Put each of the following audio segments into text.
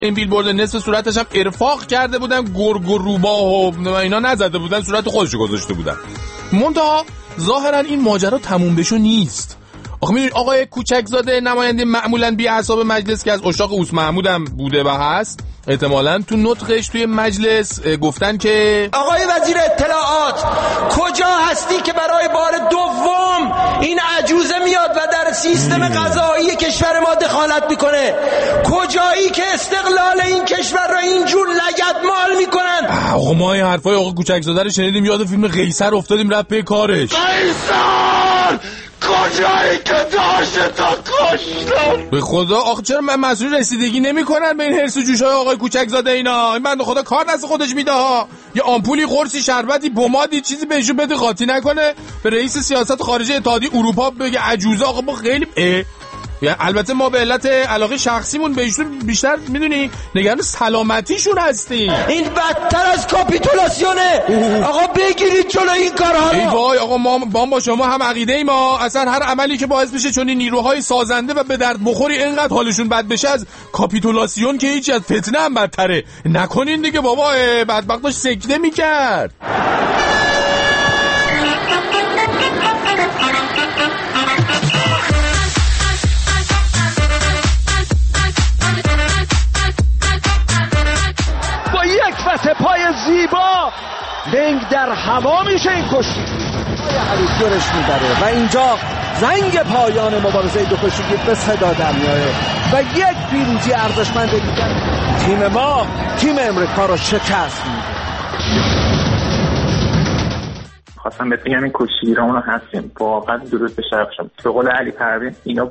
این بیلبورد نصف صورتش هم ارفاق کرده بودن، گرگ و روباه و اینا نزده بودن، صورت خودشو گذاشته بودن. منتها ظاهرا این ماجرا تموم بشو نیست. آخه میدونید آقای کوچکزاده نماینده معمولاً بی اعصاب مجلس که از عشاق اوس محمود هم بوده و هست، احتمالاً تو نطقش توی مجلس گفتن که آقای وزیر اطلاعات کجا هستی که برای بار دوم این عجوزه میاد و در سیستم قضایی کشور ما دخالت میکنه؟ کجایی که استقلال این کشور را اینجور لگدمال میکنن؟ آقا ما این حرفای آقا کوچکزاده رو شنیدیم، یاد فیلم قیصر افتادیم، رفت پی کارش. قیصر کجایی که داشته تا کشتن؟ به خدا آخه چرا من مسئول رسیدگی نمی‌کنن به این حرس و جوش‌های آقای کوچکزاده اینا؟ این بنده خدا کار دست خودش میده ها. یه آمپولی، قرصی، شربتی، پمادی، چیزی بهشون بده قاطی نکنه، به رئیس سیاست خارجه اتحادیه اروپا بگه عجوزه. آقا ما خیلی یعنی البته ما به علت علاقه شخصیمون بهشون بیشتر میدونی نگران سلامتیشون هستیم. این بدتر از کاپیتولاسیونه. آقا بگیرید جلوی این کارها رو. ای وای آقا ما با شما هم عقیده ایم. ما اصلا هر عملی که باعث بشه چون این نیروهای سازنده و به درد بخوری اینقدر حالشون بد بشه از کاپیتولاسیون که هیچ، از فتنه هم بدتره. نکنین دیگه بابا، بدبخت داشت سکته میکرد. پای زیبا لنگ در هوا میشه این کشتی حریف دورش میبره و اینجا زنگ پایان مبارزه دو کشتی به صدا در میاره و یک پیروزی ارزشمند دیگر. تیم ما تیم امریکا رو شکست میده. خواستم بگم این کشتیگیرامون رو هستیم واقعا درود به شرفشون. به قول علی پروین اینا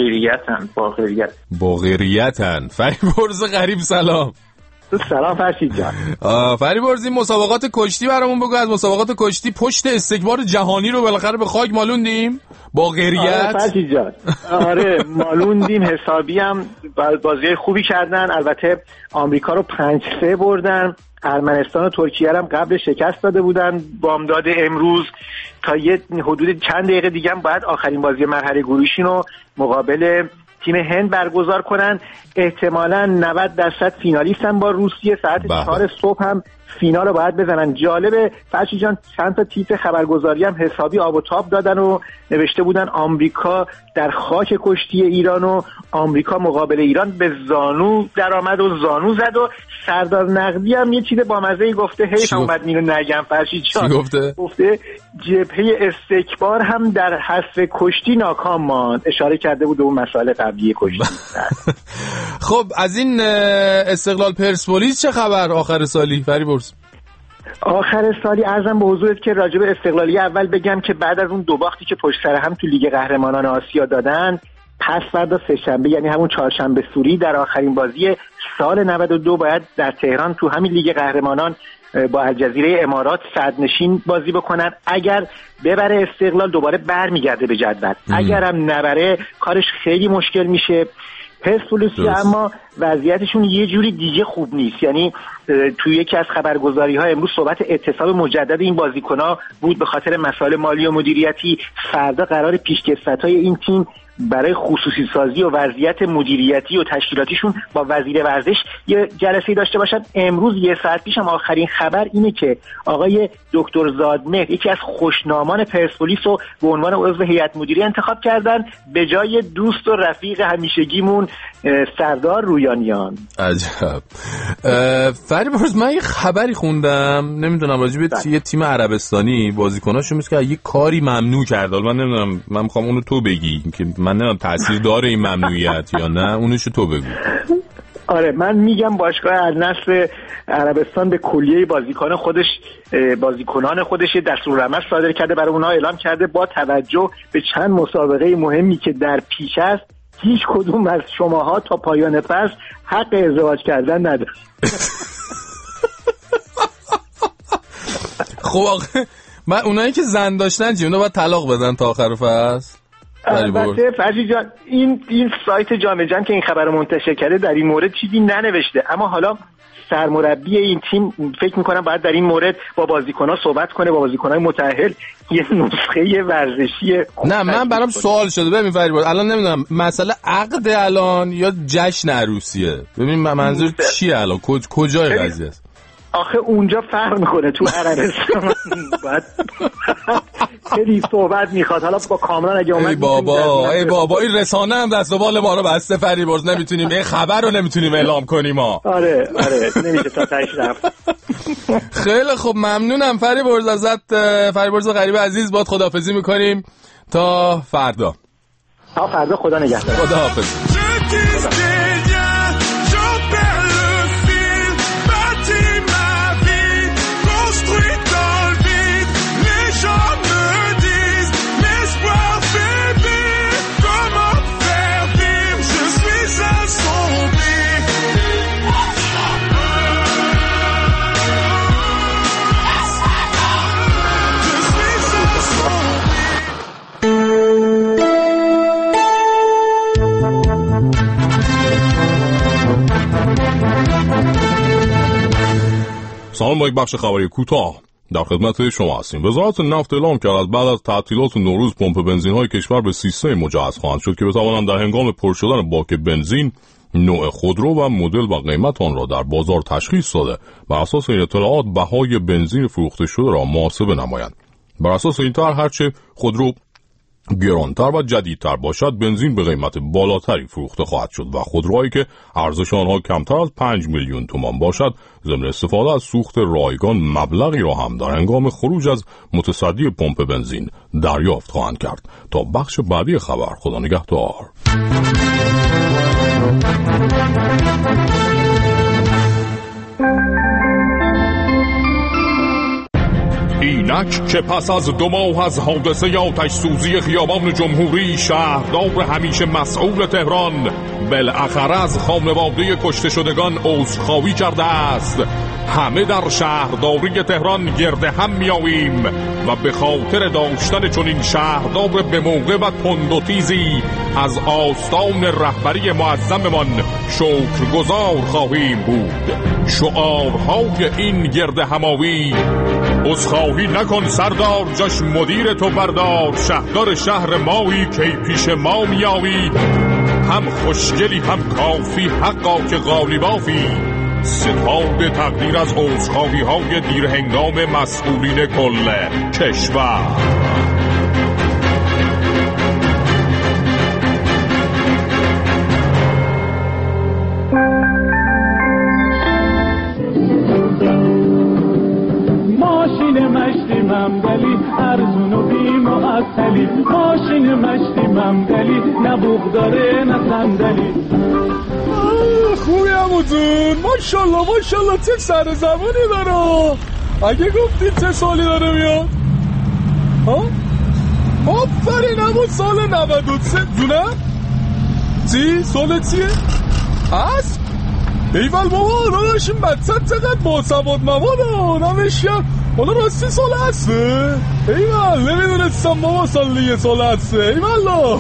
باغریتن. فریبرز غریب سلام. سلام فرشید جان. فریبرز این مسابقات کشتی برامون بگو. از مسابقات کشتی پشت استکبار جهانی رو بالاخره به خاک مالوندیم با غیریت. فرشید جان آره مالوندیم حسابی هم بازی خوبی کردن. البته آمریکا رو 5-3 بردن. ارمنستان و ترکیه هم قبل شکست داده بودن. بامداد امروز تا یه حدود چند دقیقه دیگه هم باید آخرین بازی مرحله گروهیشون رو مقابل تیم هند برگزار کنن. احتمالاً 90% فینالیستن با روسیه. ساعت 4 صبح هم فینال رو باید بزنن. جالبه فرشید جان چند تا تیتر خبرگزاری هم حسابی آب و تاب دادن و نوشته بودن آمریکا در خاک کشتی ایران و آمریکا مقابل ایران به زانو درآمد و زانو زد و سردار نقدی هم یه چیز بامزه‌ای گفته. حیف اومد اینو نگم فرشید جان. گفته جبهه استکبار هم در حذف کشتی ناکام ماند. اشاره کرده بود به اون مسائل قبلی کشتی. خب از این استقلال پرسپولیس چه خبر آخر سالی فریبرز؟ آخر سالی عرضم به حضورت که راجب استقلالی اول بگم که بعد از اون دو باختی که پشت سر هم تو لیگ قهرمانان آسیا دادن، پس فردا سه‌شنبه یعنی همون چهارشنبه سوری در آخرین بازی سال 92 باید در تهران تو همین لیگ قهرمانان با الجزیره امارات صدرنشین بازی بکنن. اگر ببره استقلال دوباره برمیگرده به جدول. اگرم نبره کارش خیلی مشکل میشه. پرسپولیسی اما وضعیتشون یه جوری دیگه خوب نیست. یعنی توی یکی از خبرگزاری‌ها امروز صحبت اعتصاب مجدد این بازیکن‌ها بود به خاطر مسائل مالی و مدیریتی. فردا قرار پیشکسوت‌های این تیم برای خصوصی سازی و وضعیت مدیریتی و تشکیلاتیشون با وزیر ورزش یه جلسه‌ای داشته باشن. امروز یه ساعت پیش هم آخرین خبر اینه که آقای دکتر زادمهر یکی از خوشنامان پرسپولیس رو به عنوان عضو هیئت مدیره انتخاب کردن به جای دوست و رفیق همیشگیمون سردار رویانیان. عجب. فریبرز من یه خبری خوندم نمیدونم راجع به یه تیم عربستانی بازیکناشو میگه که یه کاری ممنوع کرد. من نمیدونم، من میخوام اونو تو بگی که من نمیدونم تاثیر داره این ممنوعیت یا نه، اونشو تو بگو. آره من میگم باشگاه النصر عربستان به کلیه بازیکنان خودش دستورالعمل صادر کرده، برای اونها اعلام کرده با توجه به چند مسابقه مهمی که در پیش است هیچ کدوم از شماها تا پایان فصل حق ازدواج کردن نداره. خب آقا من اونایی که زن داشتن چی اونا باید طلاق بدن تا آخر فصل؟ البته فرجی جان این سایت جام جهانی که این خبر رو منتشر کرده در این مورد چیزی ننوشته، اما حالا سرمربی این تیم فکر میکنم باید در این مورد با بازیکن‌ها صحبت کنه، با بازیکن‌های متأهل یه نسخه ورزشی. نه من برام سوال شده، ببین فریبرز الان نمیدونم مسئله عقد الان یا جشن عروسیه، ببین منظور چیه الان، کجای قضیه است؟ آخه اونجا فرق میکنه، تو عربستان باید خیلی صحبت میخواد. حالا با کامران اگه اومد ای بابا این رسانه هم دست و بال ما رو بسته فریبرز، نمیتونیم این خبر رو نمیتونیم اعلام کنیم ها. آره نمیشه تا تاش رفت. خیلی خب ممنونم فریبرز ازت، فریبرز غریب عزیز، باهات خداحافظی میکنیم تا فردا. خدا نگهدار. خداحافظ. سلام، با یک بخش خبری کوتاه در خدمت شما هستیم. وزارت نفت اعلام کرد از بعد از تعطیلات نوروز پمپ بنزین‌های کشور به سیستم مجهز خواهند شد که بتوانند در هنگام پر شدن باک بنزین نوع خودرو و مدل و قیمت آن را در بازار تشخیص داده بر اساس این اطلاعات بهای بنزین فروخته شده را محاسبه نمایند. بر اساس این طرح هرچه خودرو گرانتر و جدیدتر باشد بنزین به قیمت بالاتری فروخته خواهد شد و خودروهایی که ارزش آنها کمتر از 5 میلیون تومان باشد ضمن استفاده از سوخت رایگان مبلغی را هم در هنگام خروج از متصدی پمپ بنزین دریافت خواهند کرد. تا بخش بعدی خبر، خدا نگهدار. اینک که پس از 2 ماه از حادثه آتش سوزی خیابان جمهوری شهردار همیشه مسئول تهران بالاخره از خانواده کشته شدگان عذرخواهی کرده است. همه در شهرداری تهران گرد هم میاییم و به خاطر داشتن چنین شهردار به موقع و تند و تیزی از آستان رهبری معظممان شکرگزار خواهیم بود. شعارهای این گرد همایی: عذرخواهی نکن سردار، جاش مدیر تو بردار، شهردار شهر مایی کی پیش ما میایی، هم خوشگلی هم کافی حقا که غالیبافی، ستاد تقدیر از عذرخواهی های دیر هنگام مسئولین کل کشور. ممدلی ارزون و بی‌معطلی، ماشین مشتی ممدلی نه بوق داره نه صندلی. خوبی عموتون، ماشالله چه سر زبونی داره. اگه گفتید چه سالی داره میاد؟ ها؟ آفرین همون سال 93 جونه؟ چی؟ سال چیه؟ اسب؟ ایول بابا داداش این بچه چقدر باسواد مواد نمیشه. حالا راستی سال هسته؟ ایول نمیدونستم بابا سال دیگه سال هسته. ایوالا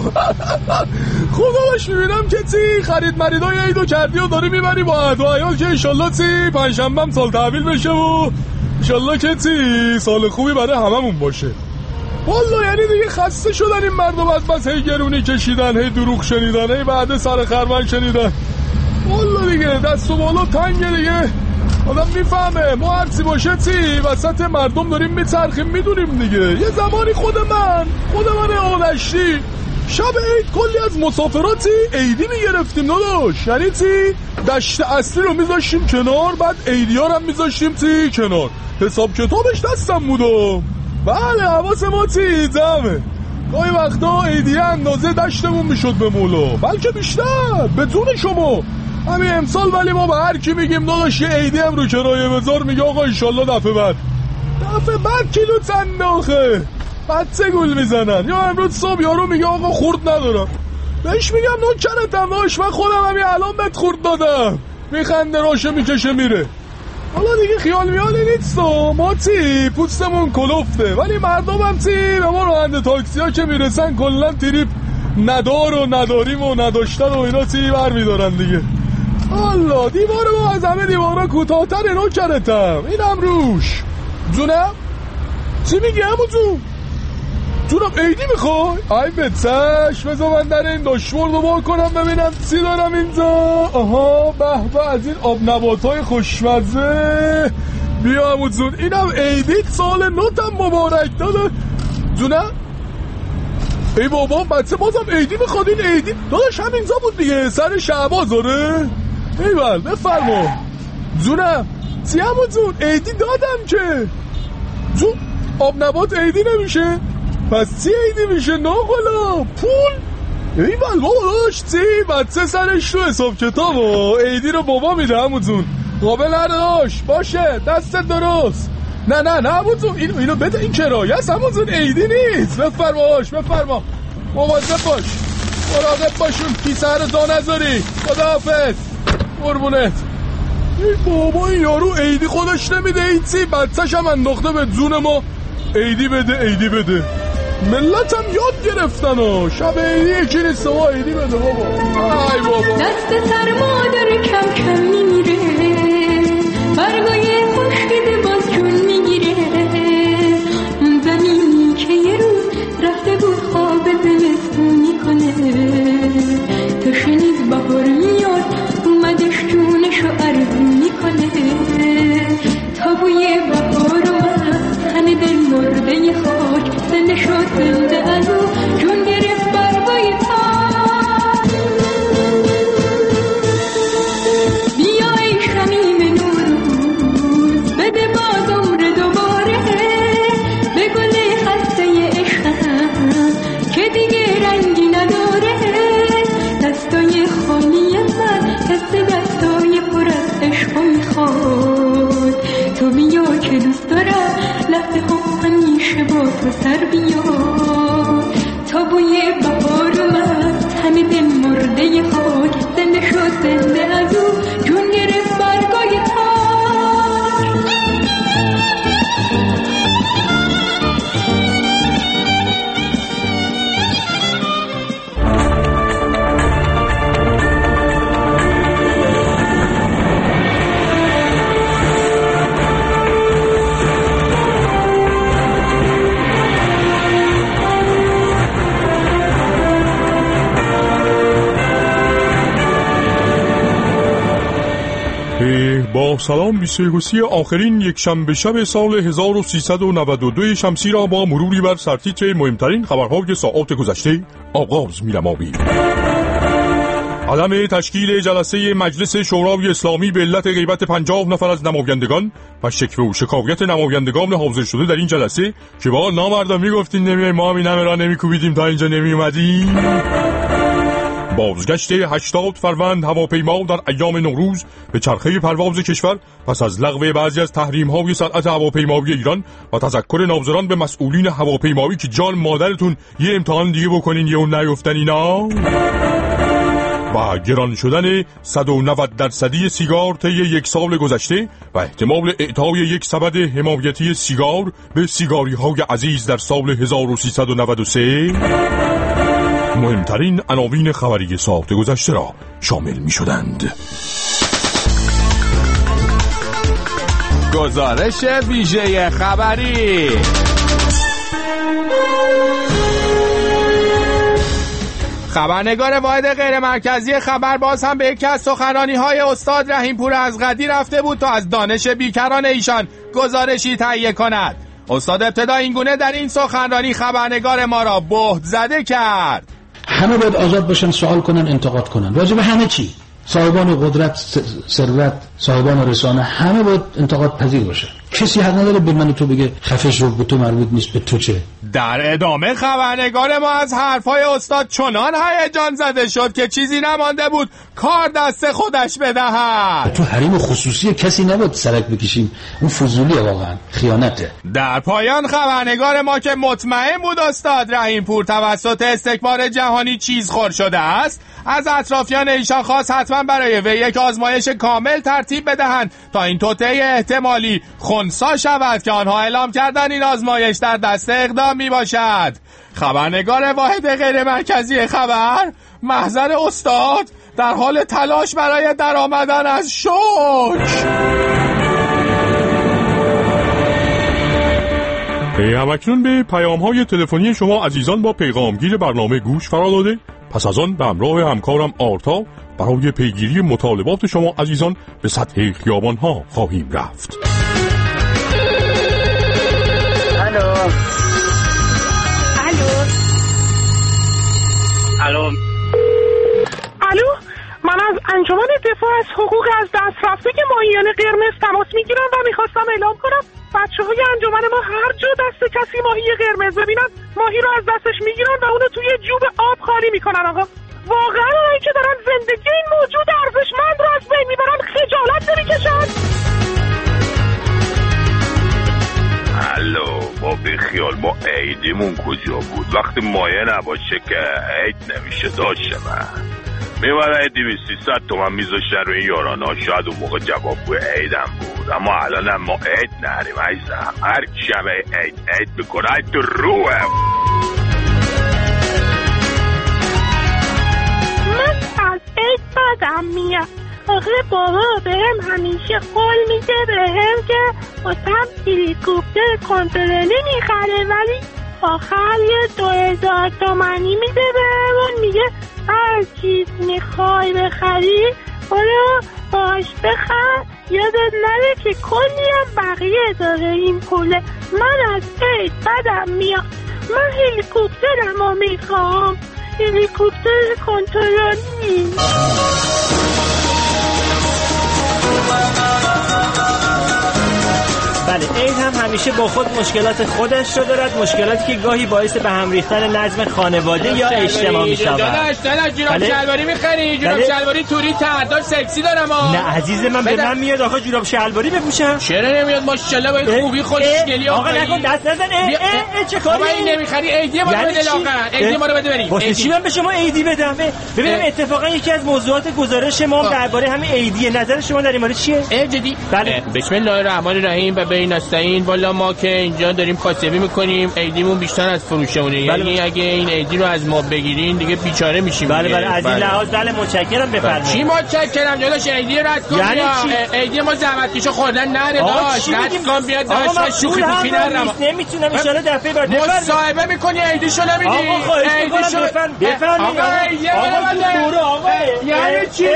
خداش میبینم که چی خرید مریدای عیدو کردی و داری میبری با عهد و عیال که انشالله چی پنجشنبه هم سال تحویل بشه و انشالله که چی سال خوبی برای هممون باشه. والا یعنی دیگه خسته شدن این مردم از بس هی گرونی کشیدن، هی دروغ شنیدن، هی بعد سر خرمن شنیدن. والا دیگه دست و بالا تنگه دیگه. آدم میفهمه ما هرچی باشه چی وسط مردم داریم میچرخیم میدونیم دیگه. یه زمانی خود من آدشتی شب عید کلی از مسافراتی عیدی میگرفتیم داداش. یعنی چی دشت اصلی رو میذاشتیم کنار، بعد عیدی ها رو هم میذاشتیم چی کنار، حساب کتابش دستم بودم. بله حواس ما چی جمعه. گاهی وقتا عیدی اندازه دشتمون میشد به مولا، بلکه بیشتر به جون شما. همین امسال ولی ما به هر کی میگیم داداش یه عیدی هم رو کرایه بذار، میگه آقا انشالله دفعه بعد کیلو چند آخه بچه گول میزنن. یا امروز صبح یارو میگه آقا خورد ندارم، بهش میگم نوکرتم داش من خودم همین الان بهت خورد دادم، میخنده راشو میکشه میره. حالا دیگه خیال میالی نیست ما چی پوستمون کلفته، ولی مردم هم چی به ما راننده تاکسی ها که میرسن کلن تریپ ندار و نداریم و نداشتن و اینا چی برمیدارن دیگه. الله، دیوار ما از همه دیوارا کوتاه‌تر نوکرتم. اینم روش. جونم چی میگی عمو جون؟ جونم عیدی میخوای؟ ای بچش، بذار من در این داشبورد رو با کنم ببینم چی دارم اینجا. آها، به به، از این آب نباتای خوشمزه. بیا عمو جون، اینم عیدیت، سال نوتم مبارک داده. جونم ای بابا، بچه بازم عیدی میخواد. این عیدی داداش همینجا بود دیگه، سر شعباز. آره ایول، بفرما. جونم چی عمو جون؟ عیدی دادم که. جون آب نبات عیدی نمیشه؟ پس چی عیدی میشه ناقلا؟ پول؟ ایول بابا داشت چی؟ بچه سرش تو حساب کتاب و عیدی رو بابا میده عمو جون. قابل نداشت باشه، دستت درست. نه عمو جون، اینو بده، این کرایه است عمو جون، عیدی نیست. بفرما مواظب باش، مراقب باشون، کیسه رو جا نذاری. خداحافظ، قربونت. ای بابا، این یارو عیدی خودش نمیده، ایچی بچه‌ش هم انداخته به جون ما. عیدی بده. ملت هم یاد گرفتن و شب عیدی یکی نیست و عیدی بده بابا. ای بابا، دست سرما داره کم کم میمیره، برگای خشکیده باز جون میگیره. اون زمینی که یه روز رفته بود خواب زمستونی کنه، تا شنید بهار میاد اومدش جونشو ارزونی کنه. تا بوی بهار اومد تن دل مرده خاک، زنده شد زنده از او جون گرفت برگای تاک. بیا ای شمیم نوروز، بده باز عمر دوباره به گل خسته عشقم که دیگه رنگی نداره. دستای خالی من حس دستای پر از عشق میخواد. تو بیا که دوست دارم لحظه ها همیشه با تو سر بیاد. تا بوی بهار اومد تن دل مرده خاک، زنده شد زنده از او جون گرفت برگای تاک. با سلام، 23 آخرین یک شنبه شب سال 1392 شمسی را با مروری بر سرتیتر مهمترین خبرهای ساعات گذشته آغاز می‌نماییم. عدم تشکیل جلسه مجلس شورای اسلامی به علت غیبت 50 نفر از نمایندگان و شکوه و شکایت نمایندگان حاضر شده در این جلسه که با نامردان میگفتین نمیای، ما هم این همه را نمیکوبیدیم تا اینجا نمیومدیم. بازگشت 80 فروند هواپیما در ایام نوروز به چرخه پرواز کشور پس از لغو بعضی از تحریم‌های صنعت هواپیمایی ایران و تذکر ناظران به مسئولین هواپیمایی که جان مادرتون یه امتحان دیگه بکنین یه اون نیفتن اینا. و گران شدن 190% سیگار طی یک سال گذشته و احتمال اعطای یک سبد حمایتی سیگار به سیگاری‌های عزیز در سال 1393 مهمترین عناوین خبری ساعت گذشته را شامل می شدند. گزارش ویژه خبری. خبرنگار واحد غیر مرکزی خبر باز هم به یکی از سخنرانی‌های استاد رحیم پور از قدی رفته بود تا از دانش بیکران ایشان گزارشی تهیه کند. استاد ابتدا اینگونه در این سخنرانی خبرنگار ما را بهت زده کرد. همه باید آزاد باشن، سوال کنن، انتقاد کنن راجع به همه چی. صاحبان قدرت، ثروت، صاحبان رسانه، همه باید انتقاد پذیر باشن. کسی حق نداره به من تو بگه خفه شو، به تو مربوط نیست، به تو چه. در ادامه خبرنگار ما از حرفای استاد چنان هیجان زده شد که چیزی نمانده بود کار دست خودش بدهد. تو حریم خصوصی کسی نباید سرک بکشیم، اون فضولیه، واقعا خیانته. در پایان خبرنگار ما که مطمئن بود استاد رحیم پور توسط استکبار جهانی چیز خور شده است، از اطرافیان ایشان خواست حتما برای وی یک آزمایش کامل ترتیب بدهند تا این توطئه احتمالی خنثی خنثی شود که آنها اعلام کردن این آزمایش در دست اقدام می باشد. خبرنگار واحد غیر مرکزی خبر محضر استاد در حال تلاش برای درآمدن از شوک. همکنون به پیام‌های تلفنی شما عزیزان با پیغامگیر برنامه گوش فرا داده. پس از آن به همراه همکارم آرتا برای پیگیری مطالبات شما عزیزان به سطح خیابان‌ها خواهیم رفت. الو من از انجمن دفاع از حقوق از دست رفته که ماهیان قرمز تماس میگیرم و میخواستم اعلام کنم بچه‌های انجمن ما هر جا دست کسی ماهی قرمز ببینن ماهی رو از دستش میگیرن و اونو توی جوب آب خالی میکنن. آقا واقعا اونایی که دارن زندگی این موجود ارزشمند رو از بین میبرن خجالت نمیکشن؟ الو با بخیال ما عیدیمون کجا بود؟ وقتی مایه نباشه که عید نمیشه داشته من میبره 200-300 تومن میذاشتن روی یارانا. شاید اون موقع جوابگوی عیدم بود، اما الان ما عید نریم عیزم. هر شبه عید بکنه عید تو روه. من از عید بدم میاد. آخه بابا بهم همیشه قول میده بهم که واسم هلیکوپتر کنترلی میخره، ولی آخر یه 2000 تومانی میده بهمون، میگه هر چیز میخوای بخری برو باش بخر، یادت نره که کلی هم بقیه داره این پوله. من از عید بدم میاد. من هلیکوپترم رو میخوام، هلیکوپتر کنترلی. بله، عید هم همیشه با خود مشکلات خودش رو دارد، مشکلاتی که گاهی باعث به هم ریختن نظم خانواده یا اجتماع می‌شود. داداش جوراب شلواری می‌خری؟ جوراب شلواری توری تردار سکسی دارم ها. نه عزیز من، به من میاد آقا جوراب شلواری بپوشم. چرا نمیاد؟ ماشاءالله با این خوبی خوشگلی آقا نکن دست نزن. چه کاری؟ این نمی‌خری؟ عیدی ما رو بده لاغر. عیدی ما رو بده بریم. واسه چی من به شما عیدی بدم؟ ببینم اتفاقا یکی از موضوعات گزارش ما درباره همین عیدیه. نظر شما در این مورد چیه؟ جدی؟ بله. بسم الله الرحمن الرحیم. و بین نستعین. والا ما که اینجا داریم کاسبی میکنیم، عیدیمون بیشتر از فروشمونه. یعنی اگه این عیدی رو از ما بگیرین دیگه بیچاره میشیم. بله از این لحاظ متشکرم. بفرمایید. چی متشکرم جداش؟ عیدی رد کن. یعنی چی؟ عیدی ما زحمتکشو خوردن نره داش. رد کن بیاد داش. شوخی پوخی نرم. نمیتونم ان شاءالله دفعه بعد مصاحبه میکنی عیدیشو نمیدی. عیدیشو بفرمایید. آقا یعنی چی؟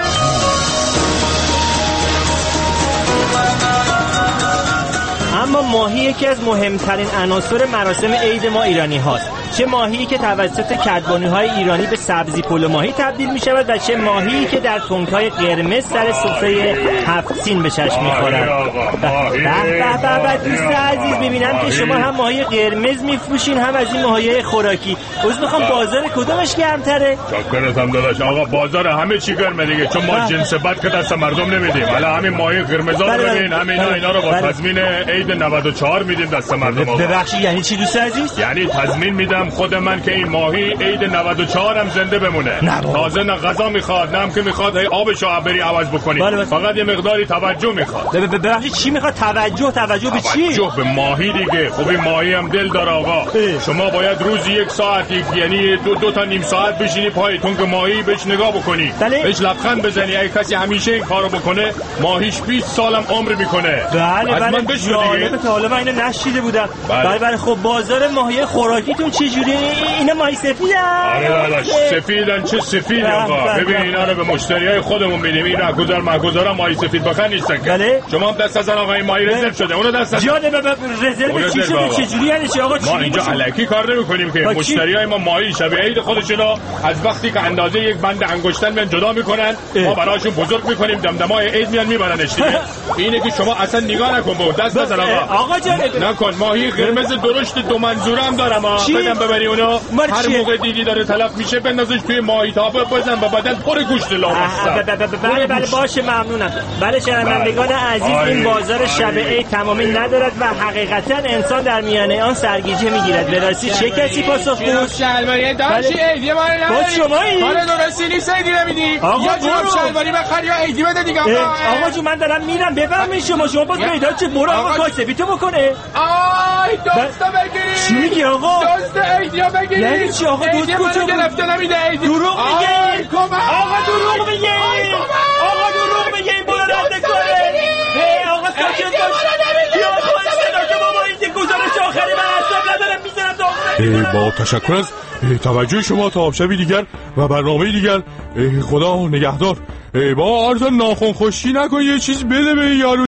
اما ماهی یکی از مهمترین عناصر مراسم عید ما ایرانی هاست. چه ماهی که توسط کدبانی‌های ایرانی به سبزی پلو ماهی تبدیل می شود و چه ماهی که در تنگ‌های قرمز سر سفره هفت سین به چشم می‌خورد. به دوست عزیز، ببینم که شما هم ماهی قرمز می‌فروشین هم از این ماهی‌های خوراکی. عذر می‌خوام، بازار کدومش گرم‌تره؟ شکرتم داداش. آقا بازار همه چی گرمه دیگه، چون ما جنس بد که دست مردم نمیدیم. حالا همین ماهی قرمزا رو ببین، اینا رو با تضمین عید 94 میدیم دست مردم. ببخشید یعنی چی دوست عزیز؟ یعنی تضمین میدم خود من که این ماهی عید 94 هم زنده بمونه. تازه نه غذا میخواد، نه هم که میخواد هی آبشو بری عوض بکنی. فقط یه مقداری توجه میخواد. ببخشید چی میخواد؟ توجه به چی؟ توجه به ماهی دیگه. خب این ماهی هم دل داره آقا. شما باید روزی 1 ساعت، یعنی دو تا نیم ساعت بشینی پایتون که ماهی بهش نگاه بکنی، بهش لبخند بزنی. اگه کسی همیشه این کارو بکنه ماهیش 20 سالم عمر میکنه. بله تا حالا من اینو نشیده بودم. بله خب بازار ماهی خوراکیتون چه جوریه؟ اینا ماهی سفیدن؟ آره داداش سفیدن. چه سفید آقا. ببین اینا رو به مشتریای خودمون میدیم. اینا گذار ماهی سفید بخن نیستن که. شما هم دست از آقا این ماهی رزرو شده. اونو دست از رزرو چی شده؟ چه جوری یعنی چی آقا؟ ما اینجا الکی کار نمی‌کنیم که مشتریای ما ماهی شب عید خودشونو از وقتی که اندازه یک بند انگشتن میان جدا میکنن، ما براشون بزرگ میکنیم، دمدمای عید میان میبرنش دیگه. اینه که شما اصلا نگاه نکن. با دست از آقا جان نکن. ماهی قرمز درشت 2 منظوره هم دارم. بدم ببری اونو. هر موقع دیدی داره تلف میشه بندازش توی مایتابه بزن به بدن پر گوشت لامصب. بله باشه ممنونم. بله شنوندگان عزیز این بازار شب عید تمامی ندارد و حقیقتا انسان در میانه آن سرگیجه میگیرد. به راستی چه کسی پاسخگوست؟ شلواری داشتی عیدی ما رو نداری. باز شمایی؟ کار درستی نیست عیدی نمیدی. یا جناب شلواری بخر یا عیدی بده دیگه. آقا جو من دارم میرم بفرمایید شما باز پیدا چه برو آقا کاسبی تو بکنه. آی دوستا بگیری. چی میگی آقا؟ دوست عیدیا بگیری. یعنی چی آقا دوست کجا گرفته نمیده عیدی. دروغ میگه. آقا دروغ میگه. آقا دروغ میگه این بولا رد کنه. آقا ساکت باش. یا خود صدا که بابا این گزارش آخری من حساب ندارم میذارم داخل. با تشکر از توجه شما تا شبی دیگر و برنامه دیگر. خدا نگهدار. با عرض ناخن خوشی نکن یه چیز بده به یارو.